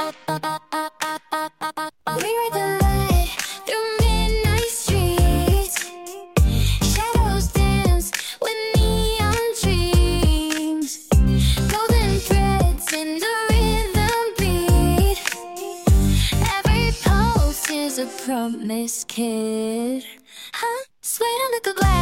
We ride the light through midnight streets. Shadows dance with neon dreams. Golden threads in the rhythm beat. Every pulse is a promise, kid. Huh? Sweat under the glass.